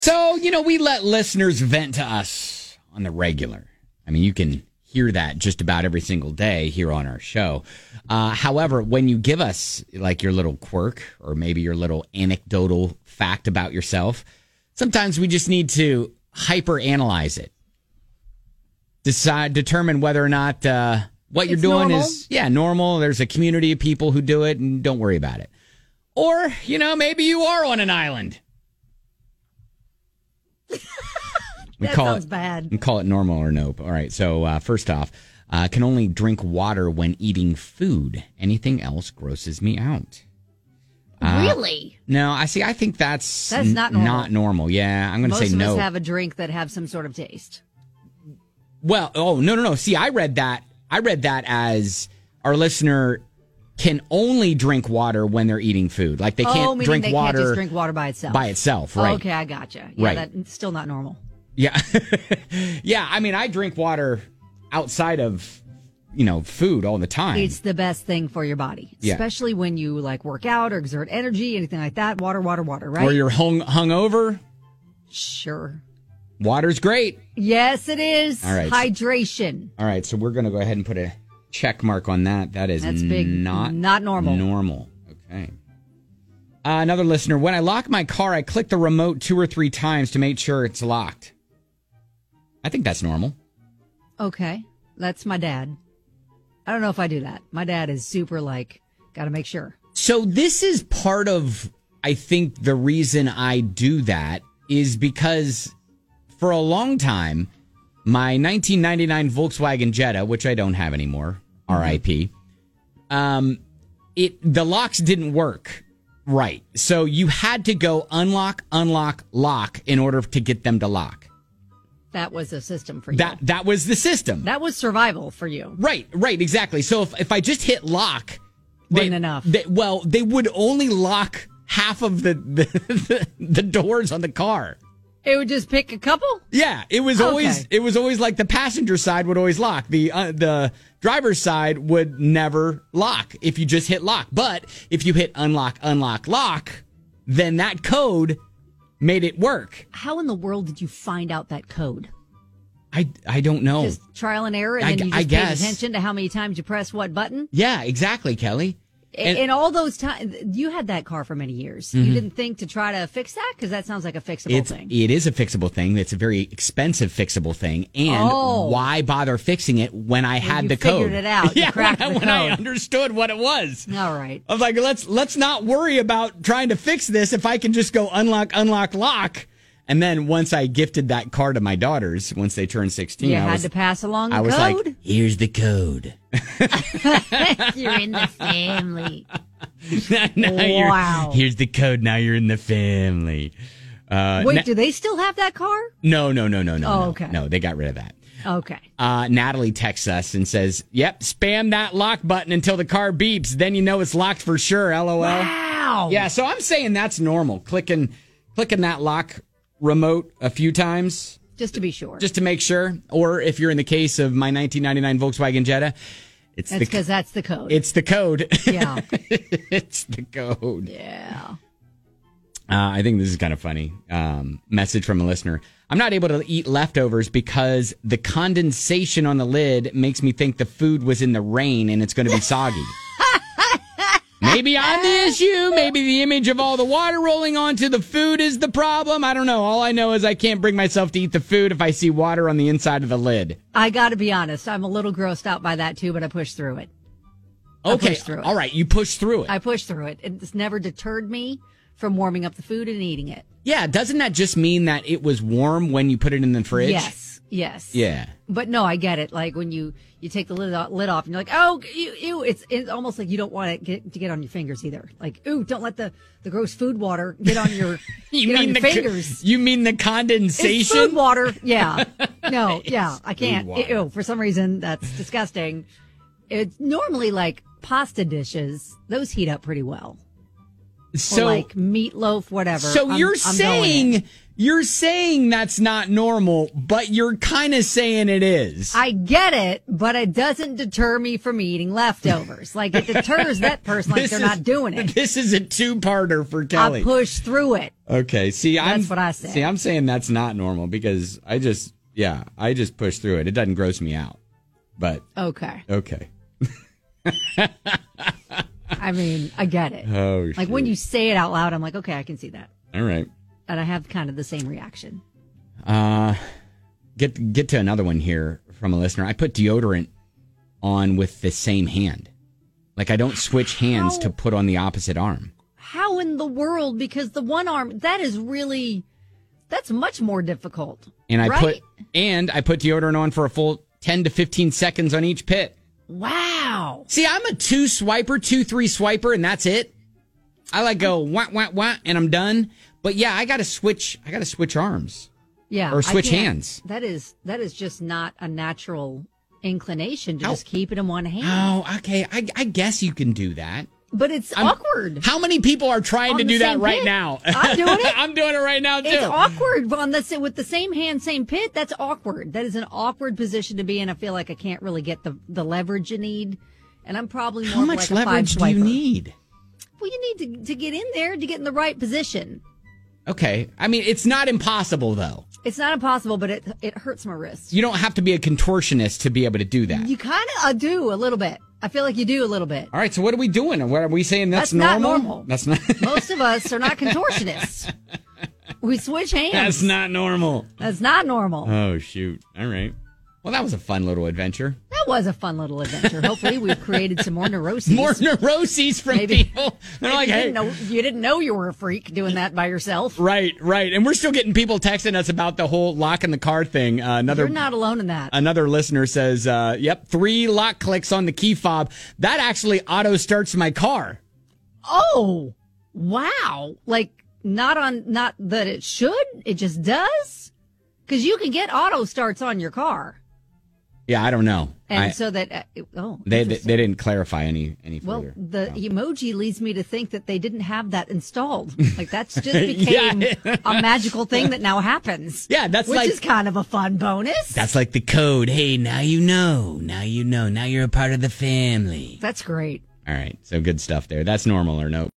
So, we let listeners vent to us on the regular. I mean, you can hear that just about every single day here on our show. However, when you give us like your little quirk or maybe your little anecdotal fact about yourself, sometimes we just need to hyper analyze it. Determine whether or not what you're doing normal. is normal. There's a community of people who do it and don't worry about it. Or, maybe you are on an island. That sounds bad. We call it normal or nope. All right. So first off, can only drink water when eating food. Anything else grosses me out. Really? No, I think that's not normal. Not normal. Yeah, I'm going to say no. Most of us have a drink that have some sort of taste. Well, no. See, I read that as our listener can only drink water when they're eating food. Like they can't drink water. Can't just drink water by itself. By itself, right? Okay, I gotcha. Yeah, right. That's still not normal. Yeah. Yeah, I mean, I drink water outside of, food all the time. It's the best thing for your body, especially when you like work out or exert energy, anything like that. Water, right? Or you're hungover. Sure. Water's great. Yes, it is. All right. Hydration. All right, so we're going to go ahead and put a check mark on that. That's big. Not normal. Normal. Okay. Another listener, when I lock my car, I click the remote 2 or 3 times to make sure it's locked. I think that's normal. Okay. That's my dad. I don't know if I do that. My dad is super got to make sure. So this is part of, I think, the reason I do that is because for a long time, my 1999 Volkswagen Jetta, which I don't have anymore, RIP, the locks didn't work right. So you had to go unlock, lock in order to get them to lock. That was a system for you. That was the system. That was survival for you. Right, exactly. So if I just hit lock, wasn't enough. They would only lock half of the doors on the car. It would just pick a couple? Yeah, it was always like the passenger side would always lock. The driver's side would never lock if you just hit lock. But if you hit unlock, lock, then that code made it work. How in the world did you find out that code? I don't know. Just trial and error, and then you just paid attention to how many times you press what button? Yeah, exactly, Kelly. And all those times, you had that car for many years. Mm-hmm. You didn't think to try to fix that? Because that sounds like a fixable thing. It is a fixable thing. It's a very expensive fixable thing. And why bother fixing it when I had the code? You figured it out. Yeah, when I understood what it was. All right. I was like, let's not worry about trying to fix this if I can just go unlock, lock. And then once I gifted that car to my daughters, once they turned 16, you had to pass along the code. I was like, here's the code. You're in the family. Wow. Here's the code. Now you're in the family. Wait, do they still have that car? No. Oh, okay. No, they got rid of that. Okay. Natalie texts us and says, yep, spam that lock button until the car beeps. Then you know it's locked for sure, LOL. Wow. Yeah, so I'm saying that's normal. Clicking that lock remote a few times. Just to be sure. Just to make sure. Or if you're in the case of my 1999 Volkswagen Jetta, it's because that's the code. It's the code. Yeah. It's the code. Yeah. I think this is kind of funny. Message from a listener. I'm not able to eat leftovers because the condensation on the lid makes me think the food was in the rain and it's going to be soggy. Maybe I'm the issue. Maybe the image of all the water rolling onto the food is the problem. I don't know. All I know is I can't bring myself to eat the food if I see water on the inside of the lid. I got to be honest. I'm a little grossed out by that, too, but I pushed through it. Okay. All right. You pushed through it. I pushed through it. It's never deterred me from warming up the food and eating it. Yeah. Doesn't that just mean that it was warm when you put it in the fridge? Yes. Yeah. But no, I get it. Like when you take the lid off and you're like, oh, ew. It's almost like you don't want it to get on your fingers either. Like, ooh, don't let the gross food water get on your, fingers. You mean the condensation? It's food water. Yeah. No, yeah. I can't. Ew, for some reason, that's disgusting. It's normally like pasta dishes. Those heat up pretty well. So or like meatloaf, whatever. So you're saying You're saying that's not normal, but you're kind of saying it is. I get it, but it doesn't deter me from eating leftovers. Like, it deters that person like they're not doing it. This is a two-parter for Kelly. I push through it. Okay, see, that's what I said. See, I'm saying that's not normal because I just push through it. It doesn't gross me out. But okay. I mean, I get it. Oh, like when you say it out loud, I'm like, okay, I can see that. All right. And I have kind of the same reaction. Get to another one here from a listener. I put deodorant on with the same hand. Like I don't switch hands to put on the opposite arm. How in the world? Because the one arm, that's much more difficult. And I right? put deodorant on for a full 10 to 15 seconds on each pit. Wow. See, I'm a 2 swiper, 2-3 swiper, and that's it. I like go wah, wah, wah, and I'm done. But yeah, I gotta switch arms. Yeah. Or switch hands. That is just not a natural inclination to just keep it in one hand. Oh, okay. I guess you can do that. But it's awkward. How many people are trying to do that right now? I'm doing it. I'm doing it right now, too. It's awkward. With the same hand, same pit, that's awkward. That is an awkward position to be in. I feel like I can't really get the leverage you need. And I'm probably more How much leverage do you need? Well, you need to get in there to get in the right position. Okay. I mean, it's not impossible, though. It's not impossible, but it hurts my wrist. You don't have to be a contortionist to be able to do that. You kind of do a little bit. I feel like you do a little bit. All right, so what are we doing? What are we saying that's normal? Not normal. That's not. Most of us are not contortionists. We switch hands. That's not normal. That's not normal. Oh, shoot. All right. Well, that was a fun little adventure. That was a fun little adventure. Hopefully, we've created some more neuroses. More neuroses from people. They're like, hey. You didn't know you were a freak doing that by yourself. Right. And we're still getting people texting us about the whole lock in the car thing. You're not alone in that. Another listener says, yep, 3 lock clicks on the key fob. That actually auto starts my car. Oh, wow. Like, not that it should. It just does? Because you can get auto starts on your car. Yeah, I don't know. And so that, they didn't clarify any further. Well, the emoji leads me to think that they didn't have that installed. Like that's just became a magical thing that now happens. Yeah, which is kind of a fun bonus. That's like the code. Hey, now you know. Now you're a part of the family. That's great. All right, so good stuff there. That's normal or no?